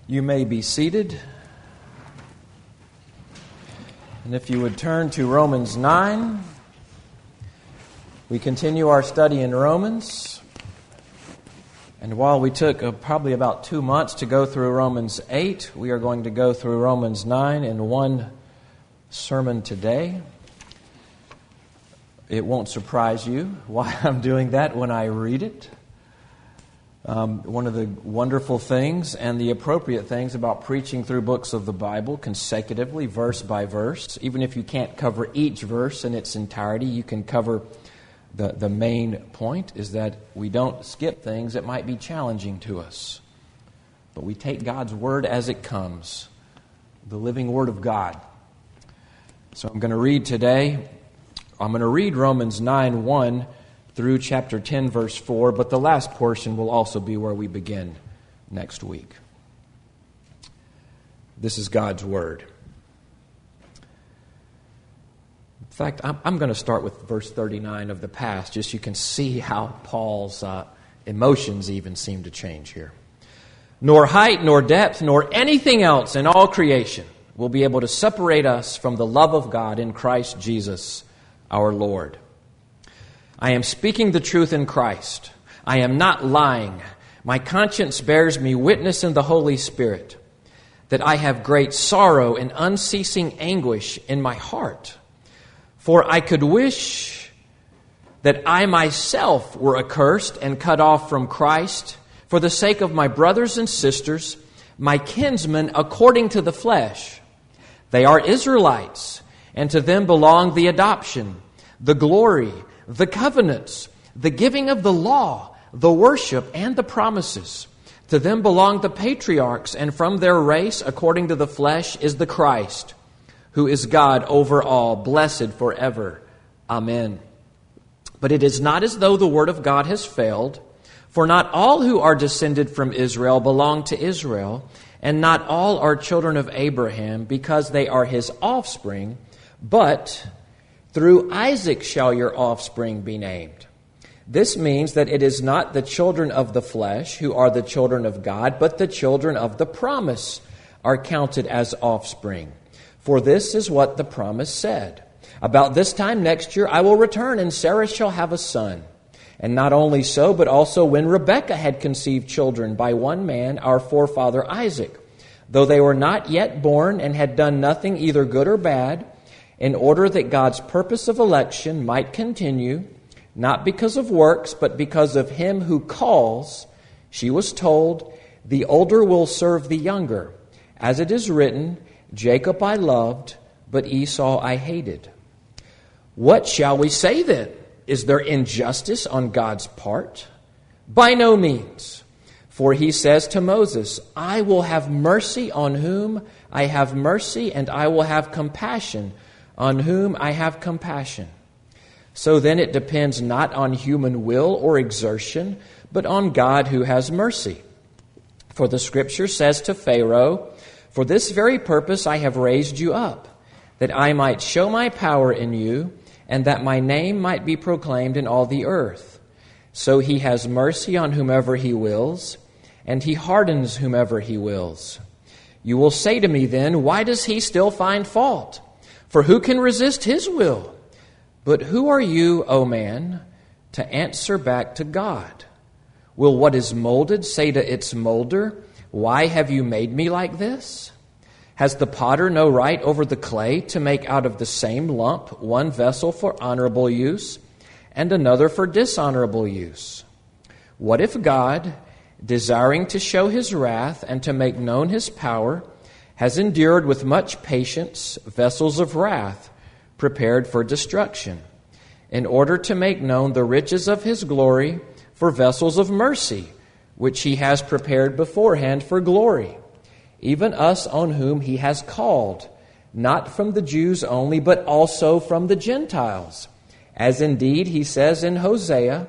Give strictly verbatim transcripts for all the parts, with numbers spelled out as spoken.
You may be seated. And if you would turn to Romans nine, we continue our study in Romans. And while we took uh, probably about two months to go through Romans eight, we are going to go through Romans nine in one sermon today. It won't surprise you why I'm doing that when I read it. Um, one of the wonderful things and the appropriate things about preaching through books of the Bible consecutively, verse by verse, even if you can't cover each verse in its entirety, you can cover the, the main point, is that we don't skip things that might be challenging to us. But we take God's Word as it comes, the living Word of God. So I'm going to read today, I'm going to read Romans nine one through chapter ten, verse four, but the last portion will also be where we begin next week. This is God's Word. In fact, I'm, I'm going to start with verse thirty-nine of the past, just so you can see how Paul's uh, emotions even seem to change here. Nor height, nor depth, nor anything else in all creation will be able to separate us from the love of God in Christ Jesus our Lord. I am speaking the truth in Christ. I am not lying. My conscience bears me witness in the Holy Spirit that I have great sorrow and unceasing anguish in my heart. For I could wish that I myself were accursed and cut off from Christ for the sake of my brothers and sisters, my kinsmen according to the flesh. They are Israelites, and to them belong the adoption, the glory, the covenants, the giving of the law, the worship, and the promises. To them belong the patriarchs, and from their race, according to the flesh, is the Christ, who is God over all, blessed forever. Amen. But it is not as though the word of God has failed, for not all who are descended from Israel belong to Israel, and not all are children of Abraham, because they are his offspring, but through Isaac shall your offspring be named. This means that it is not the children of the flesh who are the children of God, but the children of the promise are counted as offspring. For this is what the promise said. About this time next year I will return, and Sarah shall have a son. And not only so, but also when Rebekah had conceived children by one man, our forefather Isaac, though they were not yet born and had done nothing either good or bad, in order that God's purpose of election might continue, not because of works, but because of him who calls, she was told, the older will serve the younger. As it is written, Jacob I loved, but Esau I hated. What shall we say then? Is there injustice on God's part? By no means. For he says to Moses, I will have mercy on whom I have mercy, and I will have compassion on whom I have compassion. So then it depends not on human will or exertion, but on God who has mercy. For the Scripture says to Pharaoh, for this very purpose I have raised you up, that I might show my power in you, and that my name might be proclaimed in all the earth. So he has mercy on whomever he wills, and he hardens whomever he wills. You will say to me then, why does he still find fault? For who can resist his will? But who are you, O man, to answer back to God? Will what is molded say to its molder, why have you made me like this? Has the potter no right over the clay to make out of the same lump one vessel for honorable use and another for dishonorable use? What if God, desiring to show his wrath and to make known his power, has endured with much patience vessels of wrath prepared for destruction, in order to make known the riches of his glory for vessels of mercy, which he has prepared beforehand for glory, even us on whom he has called, not from the Jews only, but also from the Gentiles. As indeed he says in Hosea,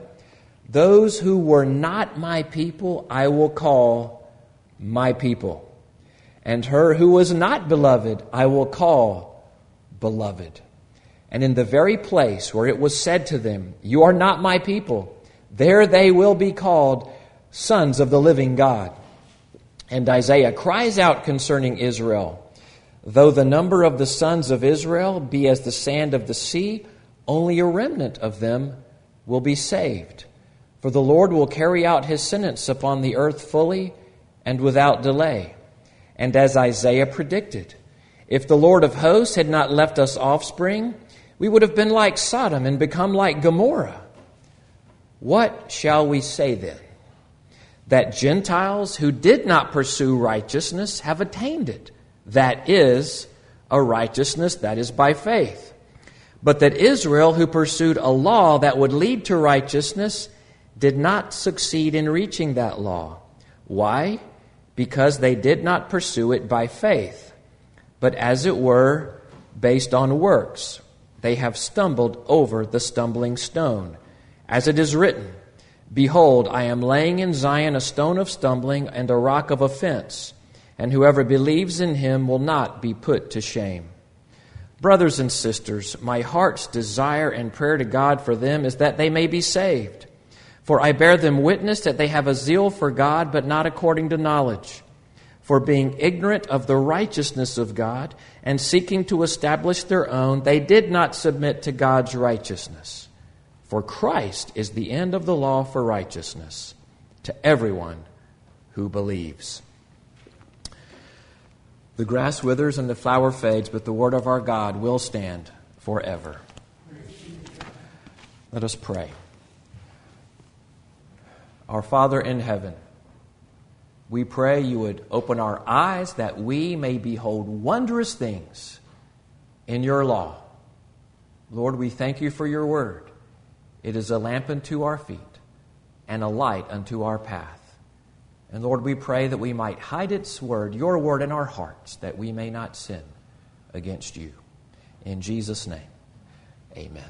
those who were not my people I will call my people. And her who was not beloved, I will call beloved. And in the very place where it was said to them, you are not my people, there they will be called sons of the living God. And Isaiah cries out concerning Israel, though the number of the sons of Israel be as the sand of the sea, only a remnant of them will be saved. For the Lord will carry out his sentence upon the earth fully and without delay. And as Isaiah predicted, if the Lord of hosts had not left us offspring, we would have been like Sodom and become like Gomorrah. What shall we say then? That Gentiles who did not pursue righteousness have attained it. That is a righteousness that is by faith. But that Israel, who pursued a law that would lead to righteousness, did not succeed in reaching that law. Why? Because they did not pursue it by faith, but as it were, based on works. They have stumbled over the stumbling stone. As it is written, behold, I am laying in Zion a stone of stumbling and a rock of offense, and whoever believes in him will not be put to shame. Brothers and sisters, my heart's desire and prayer to God for them is that they may be saved. For I bear them witness that they have a zeal for God, but not according to knowledge. For being ignorant of the righteousness of God and seeking to establish their own, they did not submit to God's righteousness. For Christ is the end of the law for righteousness to everyone who believes. The grass withers and the flower fades, but the word of our God will stand forever. Let us pray. Our Father in heaven, we pray you would open our eyes that we may behold wondrous things in your law. Lord, we thank you for your word. It is a lamp unto our feet and a light unto our path. And Lord, we pray that we might hide its word, your word, in our hearts, that we may not sin against you. In Jesus' name, amen.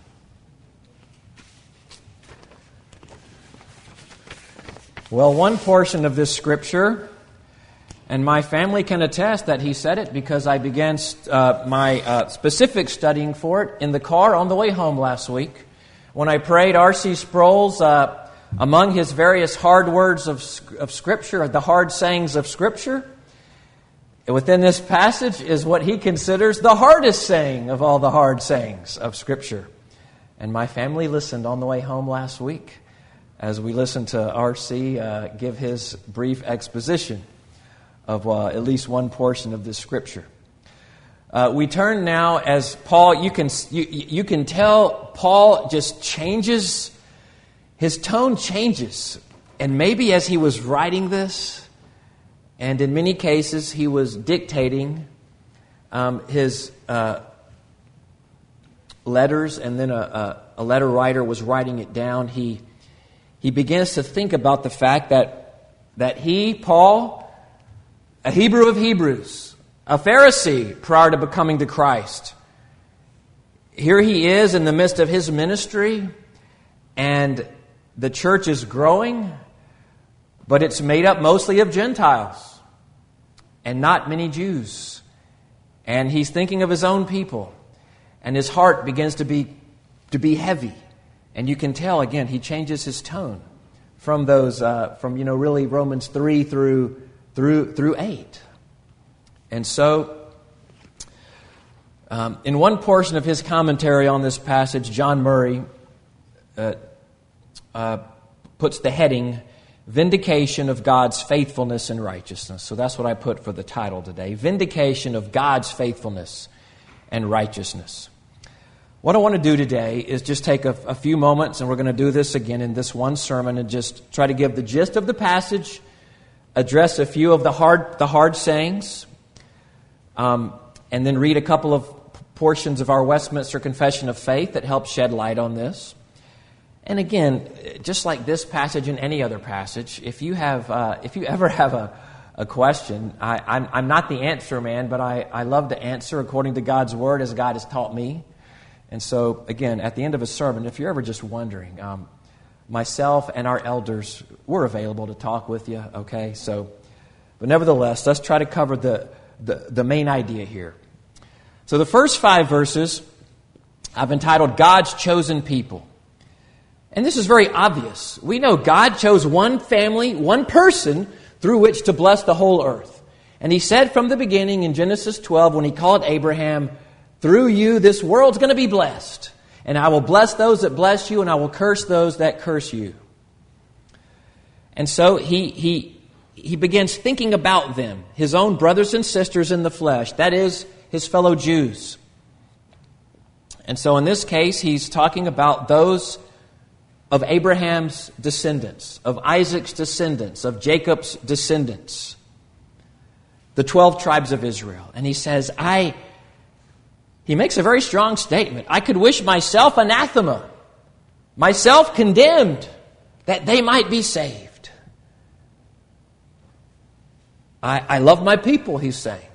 Well, one portion of this scripture, and my family can attest that he said it because I began uh, my uh, specific studying for it in the car on the way home last week when I prayed R C Sproul's uh, among his various hard words of, of Scripture, the hard sayings of Scripture. Within this passage is what he considers the hardest saying of all the hard sayings of Scripture. And my family listened on the way home last week as we listened to R C uh, give his brief exposition of uh, at least one portion of this Scripture. Uh, we turn now as Paul, you can, you, you can tell Paul just changes. His tone changes, and maybe as he was writing this, and in many cases he was dictating um, his uh, letters, and then a, a, a letter writer was writing it down, he he begins to think about the fact that that he, Paul, a Hebrew of Hebrews, a Pharisee prior to becoming to Christ, here he is in the midst of his ministry, and the church is growing, but it's made up mostly of Gentiles and not many Jews. And he's thinking of his own people, and his heart begins to be to be heavy. And you can tell, again, he changes his tone from those uh, from you know really Romans three through through through eight. And so, um, in one portion of his commentary on this passage, John Murray Uh, Uh, puts the heading, Vindication of God's Faithfulness and Righteousness. So that's what I put for the title today, Vindication of God's Faithfulness and Righteousness. What I want to do today is just take a, a few moments, and we're going to do this again in this one sermon, and just try to give the gist of the passage, address a few of the hard, the hard sayings, um, and then read a couple of portions of our Westminster Confession of Faith that help shed light on this. And again, just like this passage and any other passage, if you have, uh, if you ever have a, a question, I, I'm, I'm not the answer man, but I, I love to answer according to God's Word as God has taught me. And so, again, at the end of a sermon, if you're ever just wondering, um, myself and our elders, we're available to talk with you, okay? So, but nevertheless, let's try to cover the, the, the main idea here. So the first five verses I've entitled God's Chosen People. And this is very obvious. We know God chose one family, one person through which to bless the whole earth. And he said from the beginning in Genesis twelve, when he called Abraham, through you this world's going to be blessed. And I will bless those that bless you, and I will curse those that curse you. And so he he he begins thinking about them, his own brothers and sisters in the flesh, that is, his fellow Jews. And so in this case, he's talking about those of Abraham's descendants, of Isaac's descendants, of Jacob's descendants, the twelve tribes of Israel. And he says, I, he makes a very strong statement. I could wish myself anathema, myself condemned, that they might be saved. I, I love my people, he's saying.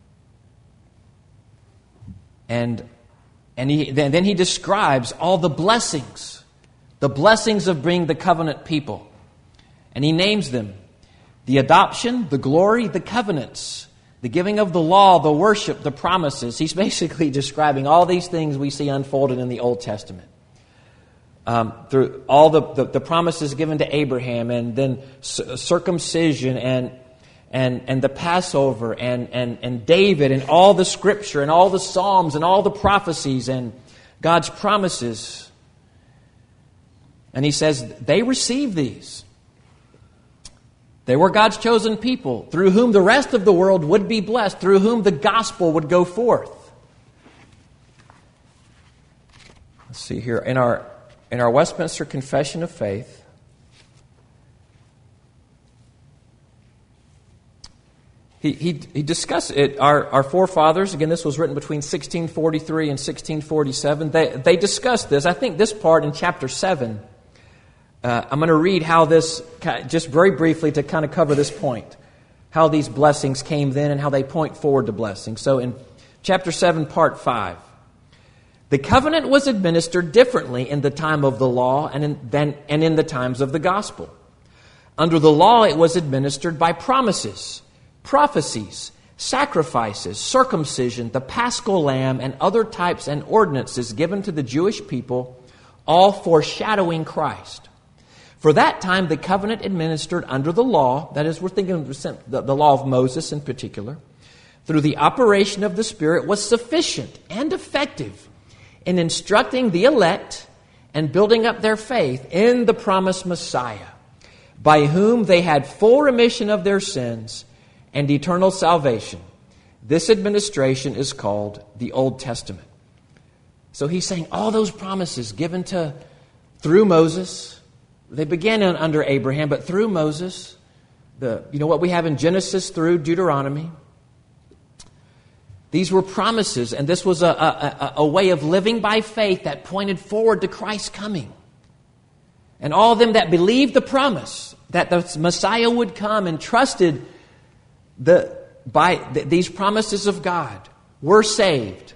And And he, then, then he describes all the blessings, the blessings of being the covenant people. And he names them: the adoption, the glory, the covenants, the giving of the law, the worship, the promises. He's basically describing all these things we see unfolded in the Old Testament. Um, through all the, the, the promises given to Abraham, and then circumcision and And and the Passover and, and, and David and all the Scripture and all the Psalms and all the prophecies and God's promises. And he says they received these. They were God's chosen people, through whom the rest of the world would be blessed, through whom the gospel would go forth. Let's see here. In our in our Westminster Confession of Faith, He, he, he discussed it. Our, our forefathers, again, this was written between sixteen forty-three and sixteen forty-seven. They, they discussed this. I think this part in chapter seven, uh, I'm going to read how this, just very briefly to kind of cover this point, how these blessings came then and how they point forward to blessings. So in chapter seven, part five, the covenant was administered differently in the time of the law and in, than, and in the times of the gospel. Under the law, it was administered by promises, prophecies, sacrifices, circumcision, the Paschal lamb, and other types and ordinances given to the Jewish people, all foreshadowing Christ. For that time, the covenant administered under the law, that is, we're thinking of the, the law of Moses in particular, through the operation of the Spirit, was sufficient and effective in instructing the elect and building up their faith in the promised Messiah, by whom they had full remission of their sins and eternal salvation. This administration is called the Old Testament. So he's saying all those promises given to through Moses, they began under Abraham, but through Moses, the you know what we have in Genesis through Deuteronomy, these were promises, and this was a, a, a way of living by faith that pointed forward to Christ's coming. And all of them that believed the promise that the Messiah would come and trusted The, by the, these promises of God were saved.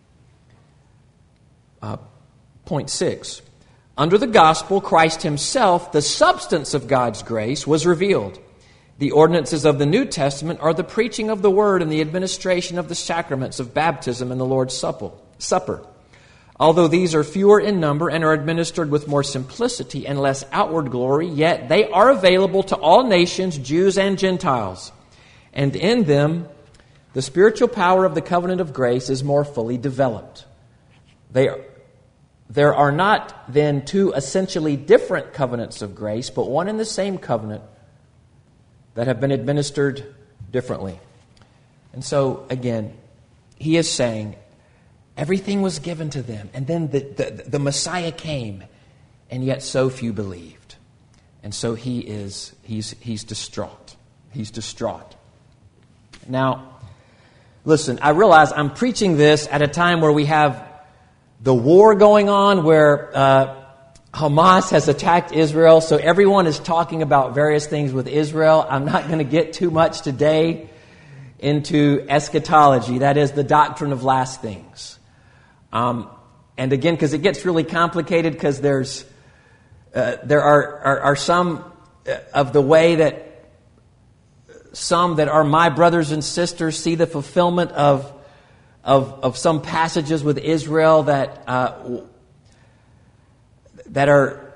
Uh, point six. Under the gospel, Christ himself, the substance of God's grace, was revealed. The ordinances of the New Testament are the preaching of the word and the administration of the sacraments of baptism and the Lord's Supper. Although these are fewer in number and are administered with more simplicity and less outward glory, yet they are available to all nations, Jews and Gentiles. And in them, the spiritual power of the covenant of grace is more fully developed. They are, there are not then two essentially different covenants of grace, but one and the same covenant that have been administered differently. And so, again, he is saying everything was given to them, and then the, the, the Messiah came, and yet so few believed. And so he is, he's, he's distraught. He's distraught. Now, listen, I realize I'm preaching this at a time where we have the war going on, where uh, Hamas has attacked Israel, so everyone is talking about various things with Israel. I'm not going to get too much today into eschatology, that is the doctrine of last things. Um, and again, because it gets really complicated, because there's uh, there are, are are some of the way that some that are my brothers and sisters see the fulfillment of of, of some passages with Israel that uh, that are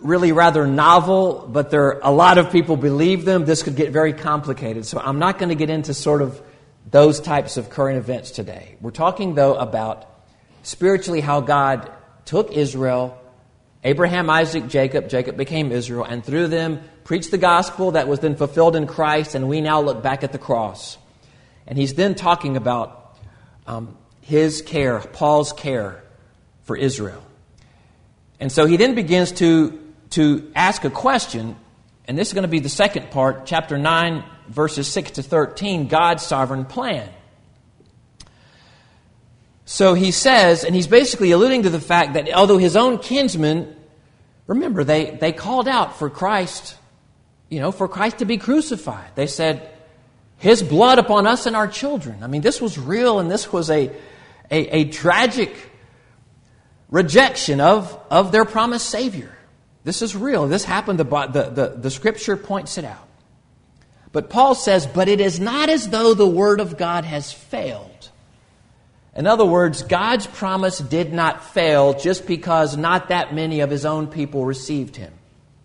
really rather novel, but there a lot of people believe them. This could get very complicated. So I'm not going to get into sort of those types of current events today. We're talking, though, about spiritually how God took Israel, Abraham, Isaac, Jacob, Jacob became Israel, and through them preached the gospel that was then fulfilled in Christ, and we now look back at the cross. And he's then talking about um, his care, Paul's care for Israel. And so he then begins to, to ask a question, and this is going to be the second part, chapter nine, verses six to thirteen, God's sovereign plan. So he says, and he's basically alluding to the fact that although his own kinsmen, remember, they, they called out for Christ, you know, for Christ to be crucified. They said, his blood upon us and our children. I mean, this was real, and this was a, a, a tragic rejection of, of their promised Savior. This is real. This happened. The, the, the, the Scripture points it out. But Paul says, but it is not as though the Word of God has failed. In other words, God's promise did not fail just because not that many of His own people received Him.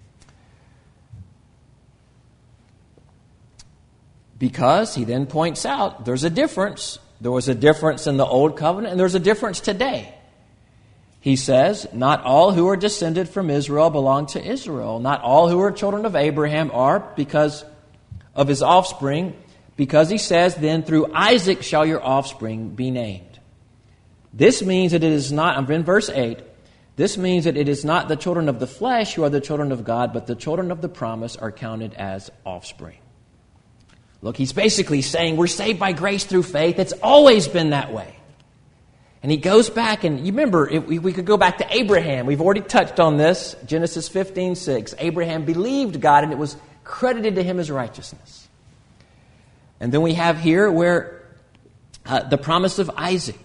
Because, he then points out, there's a difference. There was a difference in the Old Covenant, and there's a difference today. He says, not all who are descended from Israel belong to Israel. Not all who are children of Abraham are because of his offspring. Because he says, then through Isaac shall your offspring be named. This means that it is not, I'm in verse eight, this means that it is not the children of the flesh who are the children of God, but the children of the promise are counted as offspring. Look, he's basically saying we're saved by grace through faith. It's always been that way. And he goes back, and you remember, if we could go back to Abraham. We've already touched on this, Genesis fifteen six. Abraham believed God, and it was credited to him as righteousness. And then we have here where uh, the promise of Isaac.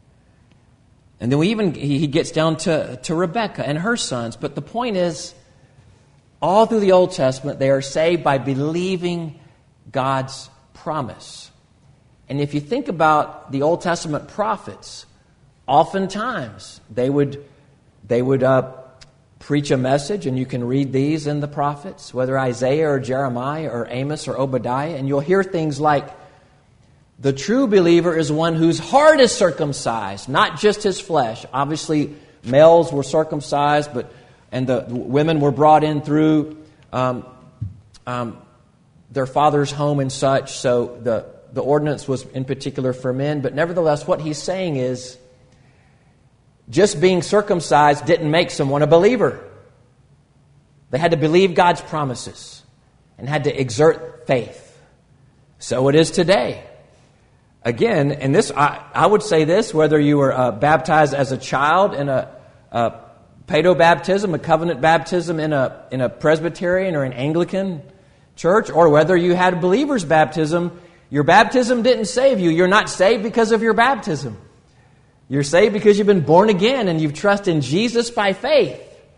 And then we even he gets down to, to Rebekah and her sons. But the point is, all through the Old Testament, they are saved by believing God's promise. And if you think about the Old Testament prophets, oftentimes they would they would uh, preach a message, and you can read these in the prophets, whether Isaiah or Jeremiah or Amos or Obadiah, and you'll hear things like, the true believer is one whose heart is circumcised, not just his flesh. Obviously, males were circumcised, but and the women were brought in through um, um, their father's home and such. So the, the ordinance was in particular for men. But nevertheless, what he's saying is, just being circumcised didn't make someone a believer. They had to believe God's promises and had to exert faith. So it is today. Again, and this I, I would say this, whether you were uh, baptized as a child in a, a paedo-baptism, a covenant baptism in a in a Presbyterian or an Anglican church, or whether you had a believer's baptism, your baptism didn't save you. You're not saved because of your baptism. You're saved because you've been born again and you've trusted in Jesus by faith.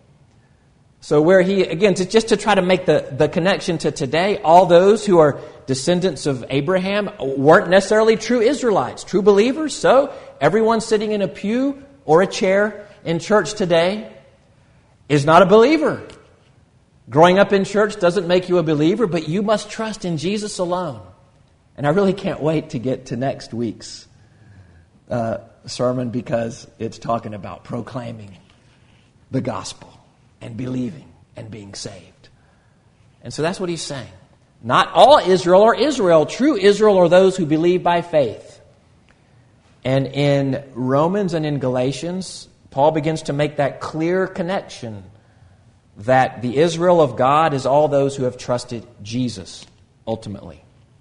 So where he, again, to, just to try to make the, the connection to today, all those who are descendants of Abraham weren't necessarily true Israelites, true believers. So everyone sitting in a pew or a chair in church today is not a believer. Growing up in church doesn't make you a believer, but you must trust in Jesus alone. And I really can't wait to get to next week's uh, sermon, because it's talking about proclaiming the gospel and believing and being saved. And so that's what he's saying. Not all Israel are Israel. True Israel are those who believe by faith. And in Romans and in Galatians, Paul begins to make that clear connection that the Israel of God is all those who have trusted Jesus, ultimately.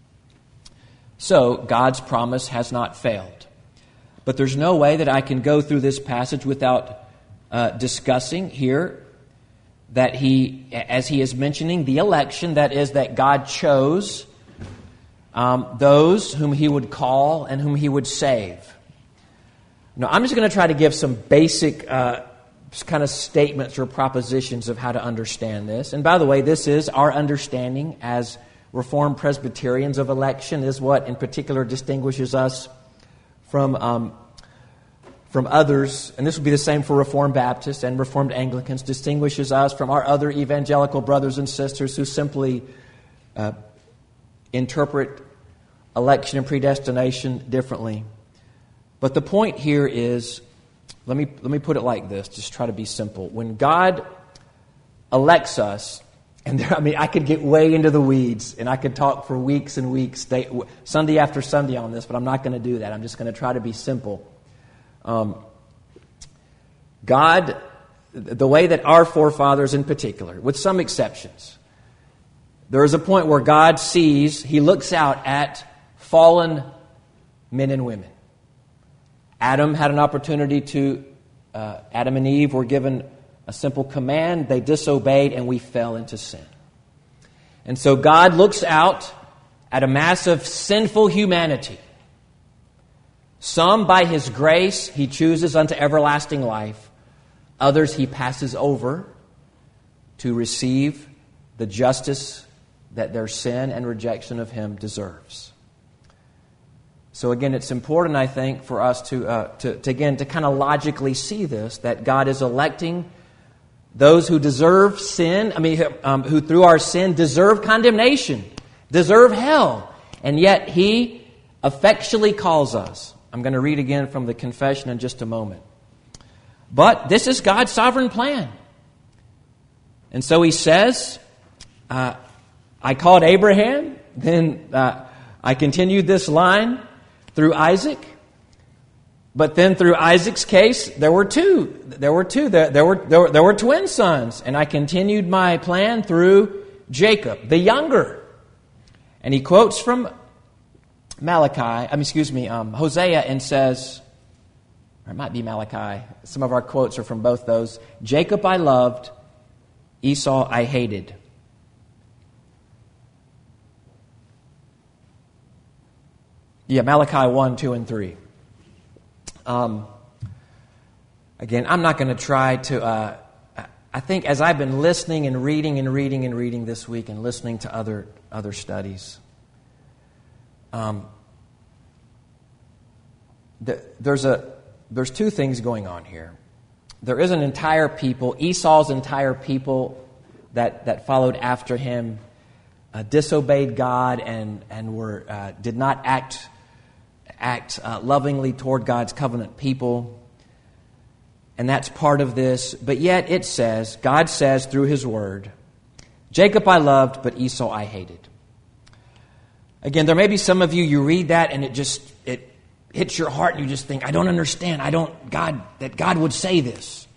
So, God's promise has not failed. But there's no way that I can go through this passage without uh, discussing here that he, as he is mentioning, the election, that is, that God chose um, those whom he would call and whom he would save. Now, I'm just going to try to give some basic uh, kind of statements or propositions of how to understand this. And by the way, this is our understanding as Reformed Presbyterians of election, is what in particular distinguishes us from um, from others, and this would be the same for Reformed Baptists and Reformed Anglicans, distinguishes us from our other evangelical brothers and sisters who simply uh, interpret election and predestination differently. But the point here is, let me let me put it like this, just try to be simple. When God elects us, and there, I mean, I could get way into the weeds, and I could talk for weeks and weeks, day, Sunday after Sunday on this, but I'm not going to do that. I'm just going to try to be simple. Um, God, the way that our forefathers in particular, with some exceptions, there is a point where God sees, He looks out at fallen men and women. Adam had an opportunity to, uh, Adam and Eve were given a simple command. They disobeyed and we fell into sin. And so God looks out at a mass of sinful humanity. Some by His grace He chooses unto everlasting life. Others He passes over to receive the justice that their sin and rejection of Him deserves. So again, it's important, I think, for us to, uh, to, to again, to kind of logically see this, that God is electing those who deserve sin, I mean, um, who through our sin deserve condemnation, deserve hell, and yet He effectually calls us. I'm going to read again from the confession in just a moment. But this is God's sovereign plan. And so He says, uh, I called Abraham, then uh, I continued this line through Isaac. But then through Isaac's case, there were two. There were two. There, there, were, there, were, there were twin sons. And I continued my plan through Jacob, the younger. And he quotes from Malachi, I mean, excuse me, um, Hosea, and says, or it might be Malachi. Some of our quotes are from both those. Jacob I loved, Esau I hated. Yeah, Malachi one, two, and three. Um, again, I'm not going to try to... Uh, I think as I've been listening and reading and reading and reading this week and listening to other other studies, um, th- there's a there's two things going on here. There is an entire people, Esau's entire people that that followed after him, uh, disobeyed God and and were uh, did not act. act uh, lovingly toward God's covenant people. And that's part of this. But yet it says, God says through His Word, Jacob I loved, but Esau I hated. Again, there may be some of you, you read that and it just, it hits your heart and you just think, I don't understand. I don't, God, that God would say this.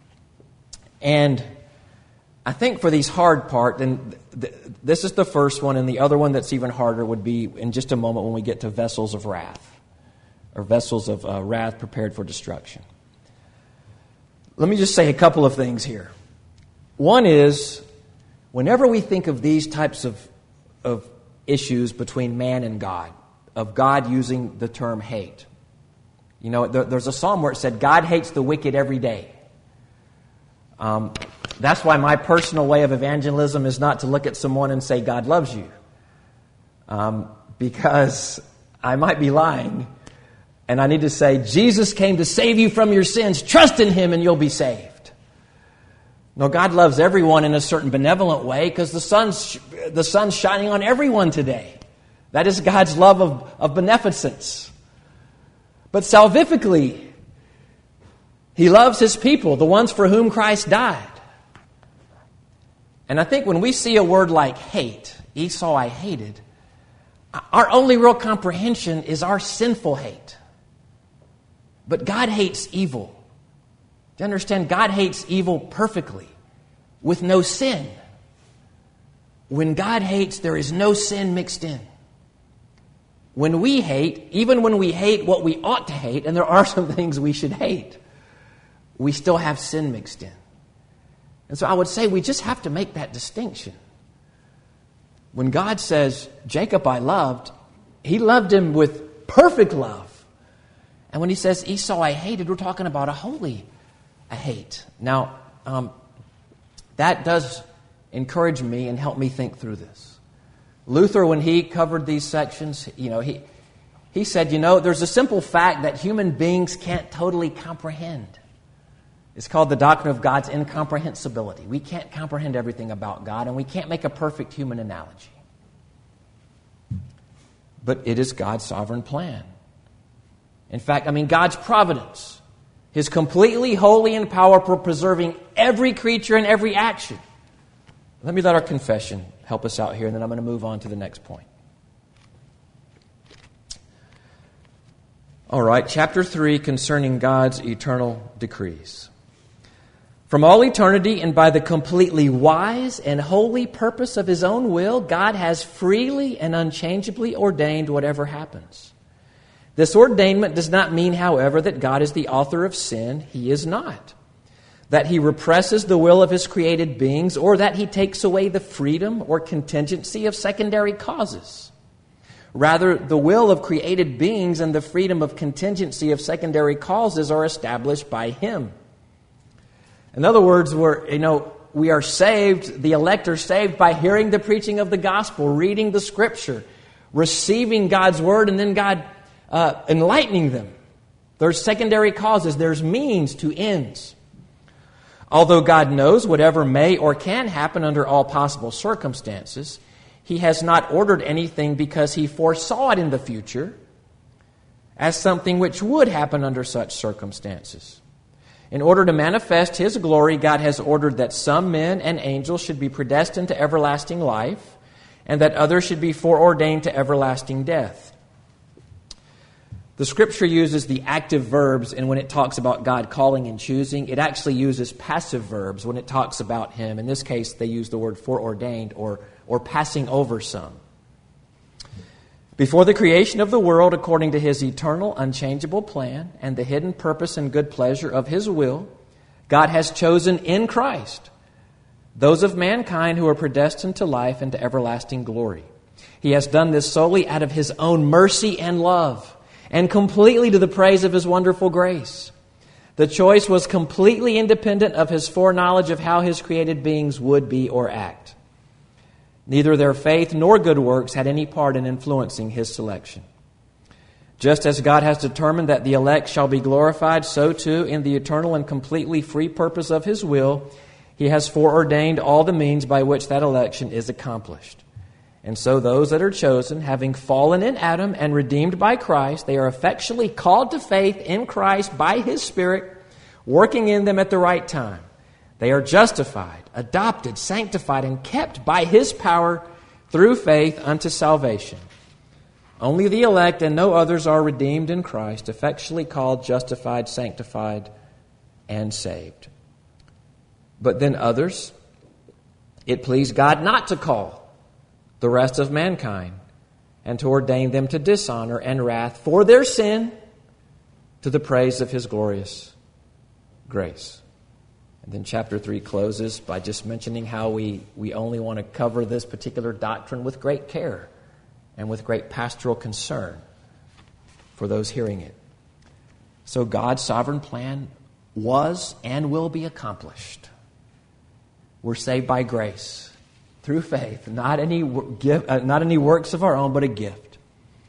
And I think for these hard part, and th- this is the first one, and the other one that's even harder would be in just a moment when we get to vessels of wrath, or vessels of uh, wrath prepared for destruction. Let me just say a couple of things here. One is, whenever we think of these types of, of issues between man and God, of God using the term hate, you know, there, there's a psalm where it said, God hates the wicked every day. Um, that's why my personal way of evangelism is not to look at someone and say, God loves you. Um, because I might be lying. And I need to say, Jesus came to save you from your sins. Trust in Him and you'll be saved. No, God loves everyone in a certain benevolent way because the sun's, the sun's shining on everyone today. That is God's love of, of beneficence. But salvifically, He loves His people, the ones for whom Christ died. And I think when we see a word like hate, Esau I hated, our only real comprehension is our sinful hate. But God hates evil. Do you understand? God hates evil perfectly, with no sin. When God hates, there is no sin mixed in. When we hate, even when we hate what we ought to hate, and there are some things we should hate, we still have sin mixed in. And so I would say we just have to make that distinction. When God says, Jacob I loved, He loved him with perfect love. And when He says, Esau I hated, we're talking about a holy a hate. Now, um, that does encourage me and help me think through this. Luther, when he covered these sections, you know, he He said, you know, there's a simple fact that human beings can't totally comprehend. It's called the doctrine of God's incomprehensibility. We can't comprehend everything about God, and we can't make a perfect human analogy. But it is God's sovereign plan. In fact, I mean, God's providence, His completely holy and powerful preserving every creature and every action. Let me let our confession help us out here, and then I'm going to move on to the next point. All right, chapter three concerning God's eternal decrees. From all eternity and by the completely wise and holy purpose of His own will, God has freely and unchangeably ordained whatever happens. This ordainment does not mean, however, that God is the author of sin. He is not. That He represses the will of His created beings, or that He takes away the freedom or contingency of secondary causes. Rather, the will of created beings and the freedom of contingency of secondary causes are established by Him. In other words, we're, you know, we are saved, the elect are saved by hearing the preaching of the gospel, reading the Scripture, receiving God's Word, and then God uh, enlightening them. There's secondary causes, there's means to ends. Although God knows whatever may or can happen under all possible circumstances, He has not ordered anything because He foresaw it in the future as something which would happen under such circumstances. In order to manifest His glory, God has ordered that some men and angels should be predestined to everlasting life, and that others should be foreordained to everlasting death. The Scripture uses the active verbs, and when it talks about God calling and choosing, it actually uses passive verbs when it talks about Him. In this case, they use the word foreordained or, or passing over some. Before the creation of the world, according to His eternal, unchangeable plan and the hidden purpose and good pleasure of His will, God has chosen in Christ those of mankind who are predestined to life and to everlasting glory. He has done this solely out of His own mercy and love, and completely to the praise of His wonderful grace. The choice was completely independent of His foreknowledge of how His created beings would be or act. Neither their faith nor good works had any part in influencing His selection. Just as God has determined that the elect shall be glorified, so too, in the eternal and completely free purpose of His will, He has foreordained all the means by which that election is accomplished. And so those that are chosen, having fallen in Adam and redeemed by Christ, they are effectually called to faith in Christ by His Spirit, working in them at the right time. They are justified, adopted, sanctified, and kept by His power through faith unto salvation. Only the elect and no others are redeemed in Christ, effectually called, justified, sanctified, and saved. But then others, it pleased God not to call the rest of mankind and to ordain them to dishonor and wrath for their sin to the praise of His glorious grace. And then chapter three closes by just mentioning how we, we only want to cover this particular doctrine with great care and with great pastoral concern for those hearing it. So God's sovereign plan was and will be accomplished. We're saved by grace, through faith, not any gift, uh, not any works of our own, but a gift.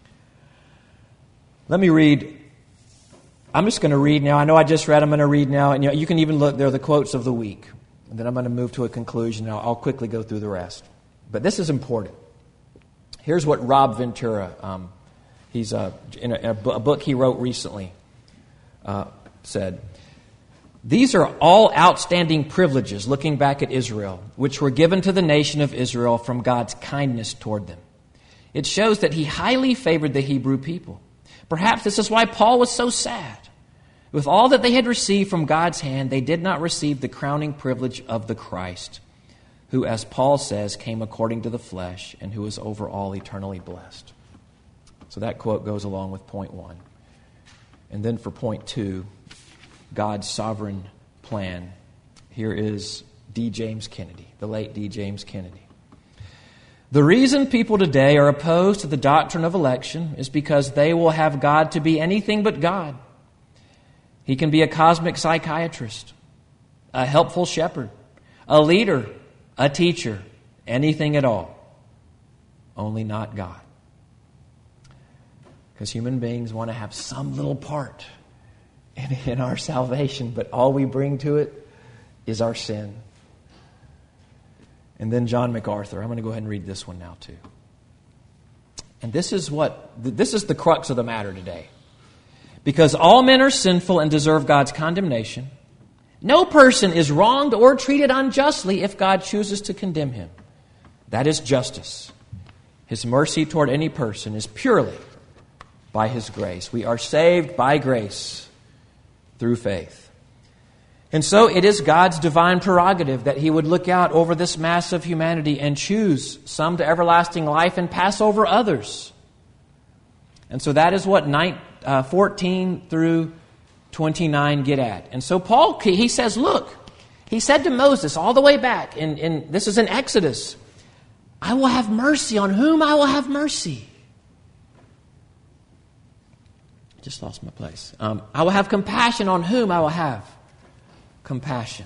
Let me read. I'm just going to read now. I know I just read. I'm going to read now, and you know, you can even look. They're the quotes of the week. And then I'm going to move to a conclusion. And I'll, I'll quickly go through the rest. But this is important. Here's what Rob Ventura, um, he's uh, in a, a book he wrote recently, uh, said. These are all outstanding privileges, looking back at Israel, which were given to the nation of Israel from God's kindness toward them. It shows that He highly favored the Hebrew people. Perhaps this is why Paul was so sad. With all that they had received from God's hand, they did not receive the crowning privilege of the Christ, who, as Paul says, came according to the flesh and who is over all eternally blessed. So that quote goes along with point one. And then for point two, God's sovereign plan. Here is D. James Kennedy, the late D. James Kennedy. The reason people today are opposed to the doctrine of election is because they will have God to be anything but God. He can be a cosmic psychiatrist, a helpful shepherd, a leader, a teacher, anything at all, only not God. Because human beings want to have some little part in, in our salvation, but all we bring to it is our sin. And then John MacArthur. I'm going to go ahead and read this one now too. And this is what this is the crux of the matter today. Because all men are sinful and deserve God's condemnation, no person is wronged or treated unjustly if God chooses to condemn him. That is justice. His mercy toward any person is purely by His grace. We are saved by grace through faith. And so it is God's divine prerogative that He would look out over this mass of humanity and choose some to everlasting life and pass over others. And so that is what fourteen through twenty-nine get at. And so Paul, he says, look, he said to Moses all the way back, in, in this is in Exodus, I will have mercy on whom I will have mercy. I just lost my place. Um, I will have compassion on whom I will have compassion.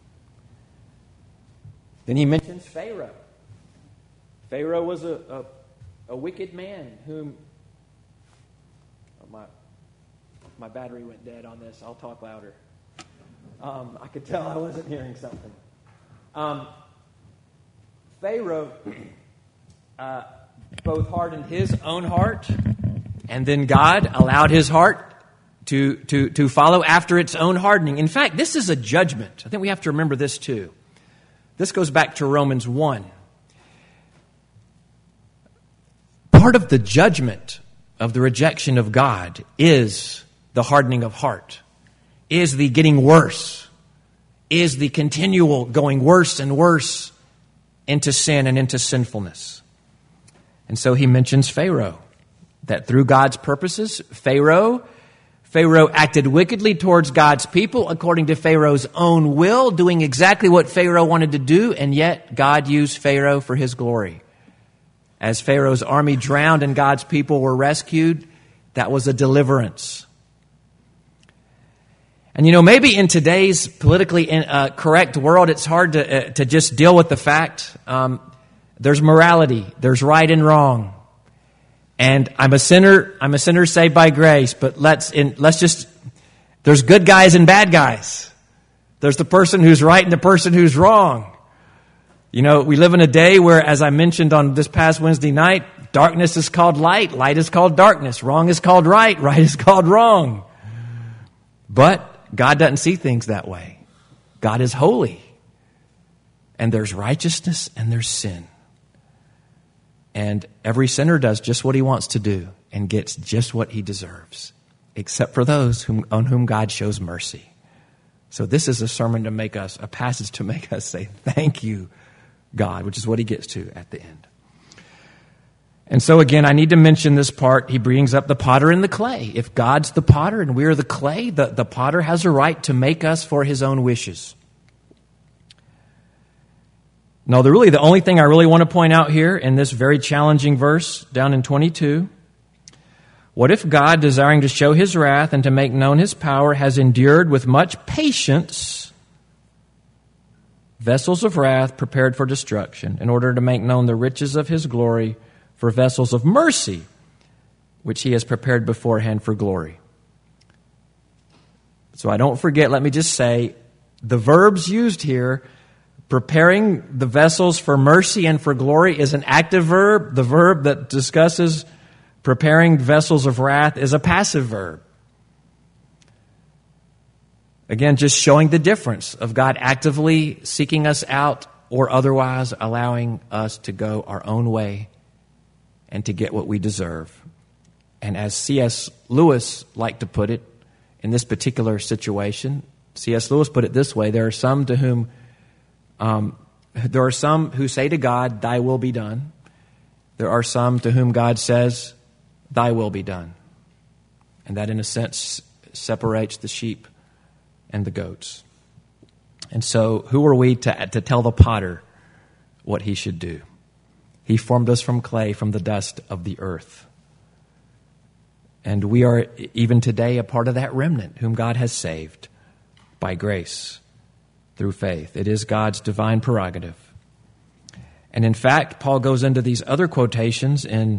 Then he mentions Pharaoh. Pharaoh was a, a, a wicked man whom... Oh, my, my battery went dead on this. I'll talk louder. Um, I could tell I wasn't hearing something. Um, Pharaoh uh, both hardened his own heart, and then God allowed his heart to, to, to follow after its own hardening. In fact, this is a judgment. I think we have to remember this too. This goes back to Romans one. Part of the judgment of the rejection of God is the hardening of heart, is the getting worse, is the continual going worse and worse into sin and into sinfulness. And so he mentions Pharaoh, that through God's purposes, Pharaoh, Pharaoh acted wickedly towards God's people according to Pharaoh's own will, doing exactly what Pharaoh wanted to do, and yet God used Pharaoh for His glory. As Pharaoh's army drowned and God's people were rescued, that was a deliverance. And you know, maybe in today's politically uh, correct world, it's hard to uh, to just deal with the fact um, there's morality, there's right and wrong, and I'm a sinner. I'm a sinner saved by grace. But let's in, let's just there's good guys and bad guys. There's the person who's right and the person who's wrong. You know, we live in a day where, as I mentioned on this past Wednesday night, darkness is called light, light is called darkness, wrong is called right, right is called wrong. But God doesn't see things that way. God is holy. And there's righteousness and there's sin. And every sinner does just what he wants to do and gets just what he deserves, except for those whom, on whom God shows mercy. So this is a sermon to make us, a passage to make us say, thank you, God, which is what he gets to at the end. And so again, I need to mention this part. He brings up the potter and the clay. If God's the potter and we're the clay, the, the potter has a right to make us for his own wishes. Now, the really the only thing I really want to point out here in this very challenging verse down in twenty-two, what if God, desiring to show his wrath and to make known his power, has endured with much patience vessels of wrath prepared for destruction, in order to make known the riches of his glory for vessels of mercy, which he has prepared beforehand for glory. So I don't forget, let me just say, the verbs used here, preparing the vessels for mercy and for glory, is an active verb. The verb that discusses preparing vessels of wrath is a passive verb. Again, just showing the difference of God actively seeking us out or otherwise allowing us to go our own way and to get what we deserve. And as C S Lewis liked to put it in this particular situation, C S Lewis put it this way: there are some to whom, um, there are some who say to God, "Thy will be done." There are some to whom God says, "Thy will be done," and that, in a sense, separates the sheep and the goats. And so, who are we to to tell the potter what he should do? He formed us from clay, from the dust of the earth. And we are even today a part of that remnant whom God has saved by grace through faith. It is God's divine prerogative. And in fact, Paul goes into these other quotations in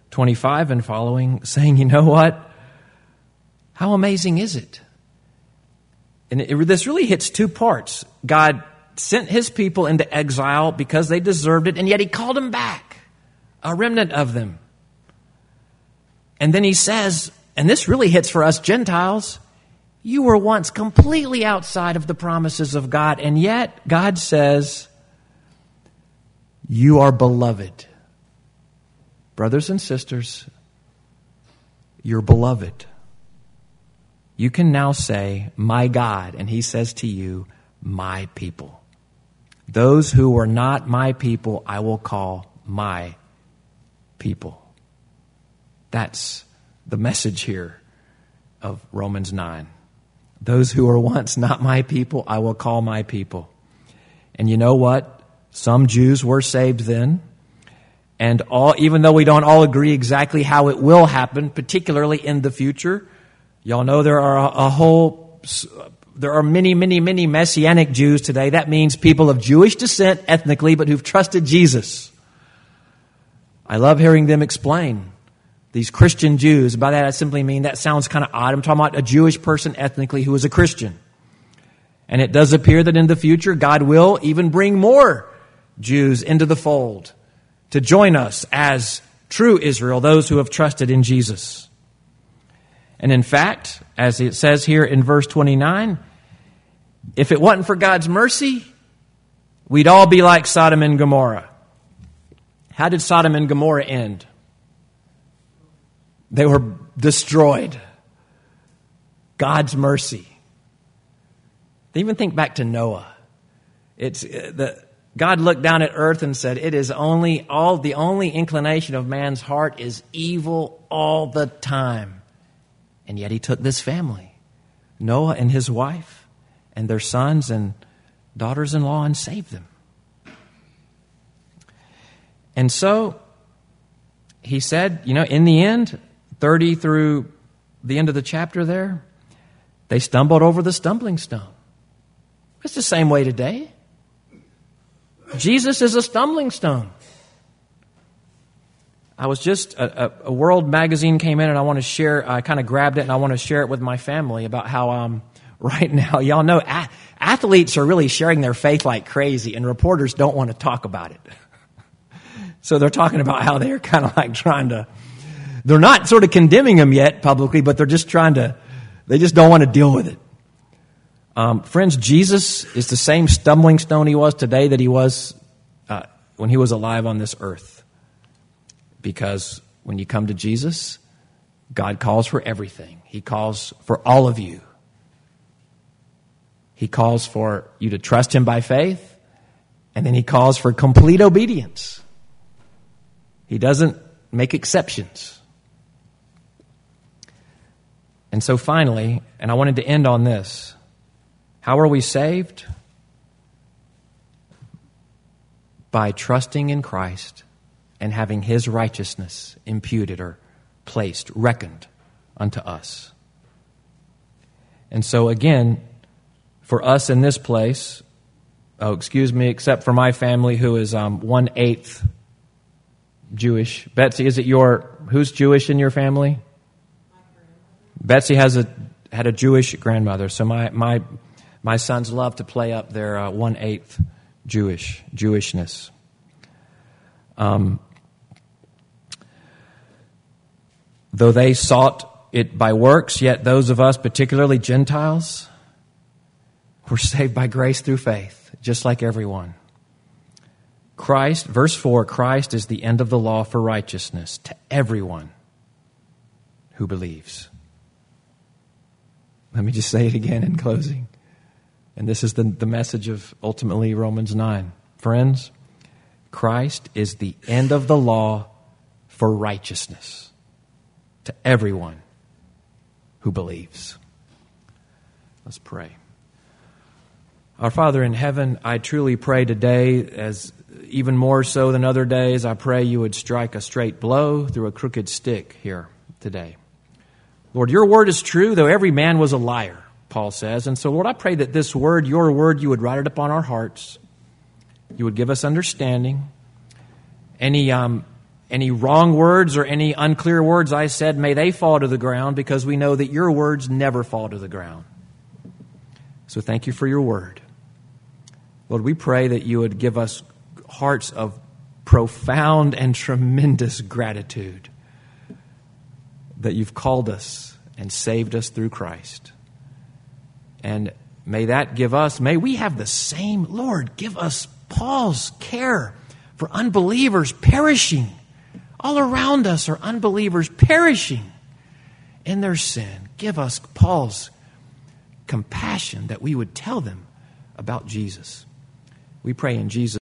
twenty-five and following, saying, you know what? How amazing is it? And it, this really hits two parts. God sent his people into exile because they deserved it, and yet he called them back, a remnant of them. And then he says, and this really hits for us Gentiles, you were once completely outside of the promises of God, and yet God says, you are beloved. Brothers and sisters, you're beloved. You can now say, my God, and he says to you, my people. Those who were not my people, I will call my people. That's the message here of Romans nine. Those who were once not my people, I will call my people. And you know what? Some Jews were saved then. And all, even though we don't all agree exactly how it will happen, particularly in the future, y'all know there are a, a whole, there are many, many, many Messianic Jews today. That means people of Jewish descent ethnically, but who've trusted Jesus. I love hearing them explain. These Christian Jews, by that I simply mean that sounds kind of odd. I'm talking about a Jewish person ethnically who is a Christian. And it does appear that in the future, God will even bring more Jews into the fold to join us as true Israel, those who have trusted in Jesus. And in fact, as it says here in verse twenty-nine, if it wasn't for God's mercy, we'd all be like Sodom and Gomorrah. How did Sodom and Gomorrah end? They were destroyed. God's mercy. Even think back to Noah. It's the God looked down at earth and said, "It is only all the only inclination of man's heart is evil all the time." And yet He took this family, Noah and his wife, and their sons and daughters-in-law, and saved them. And so He said, you know, in the end, thirty through the end of the chapter there, they stumbled over the stumbling stone. It's the same way today. Jesus is a stumbling stone. I was just, a, a, a World magazine came in and I want to share, I kind of grabbed it and I want to share it with my family about how um, right now, y'all know a- athletes are really sharing their faith like crazy and reporters don't want to talk about it. So they're talking about how they're kind of like trying to, they're not sort of condemning them yet publicly, but they're just trying to, they just don't want to deal with it. Um, friends, Jesus is the same stumbling stone He was today that He was uh, when He was alive on this earth. Because when you come to Jesus, God calls for everything. He calls for all of you. He calls for you to trust Him by faith, and then He calls for complete obedience. He doesn't make exceptions. And so finally, and I wanted to end on this, how are we saved? By trusting in Christ and having His righteousness imputed or placed, reckoned unto us. And so again, for us in this place, oh, excuse me, except for my family who is um, one-eighth Jewish. Betsy, is it your, who's Jewish in your family? Betsy has a had a Jewish grandmother, so my my my sons love to play up their uh, one-eighth Jewish, Jewishness. Um, though they sought it by works, yet those of us, particularly Gentiles, were saved by grace through faith, just like everyone. Christ, verse four, Christ is the end of the law for righteousness to everyone who believes. Let me just say it again in closing. And this is the, the message of ultimately Romans nine. Friends, Christ is the end of the law for righteousness to everyone who believes. Let's pray. Our Father in heaven, I truly pray today, as even more so than other days, I pray you would strike a straight blow through a crooked stick here today. Lord, your word is true, though every man was a liar, Paul says. And so, Lord, I pray that this word, your word, you would write it upon our hearts. You would give us understanding. Any um, any wrong words or any unclear words I said, may they fall to the ground, because we know that your words never fall to the ground. So thank you for your word. Lord, we pray that you would give us hearts of profound and tremendous gratitude that you've called us and saved us through Christ. And may that give us, may we have the same, Lord, give us Paul's care for unbelievers perishing. All around us are unbelievers perishing in their sin. Give us Paul's compassion that we would tell them about Jesus. We pray in Jesus'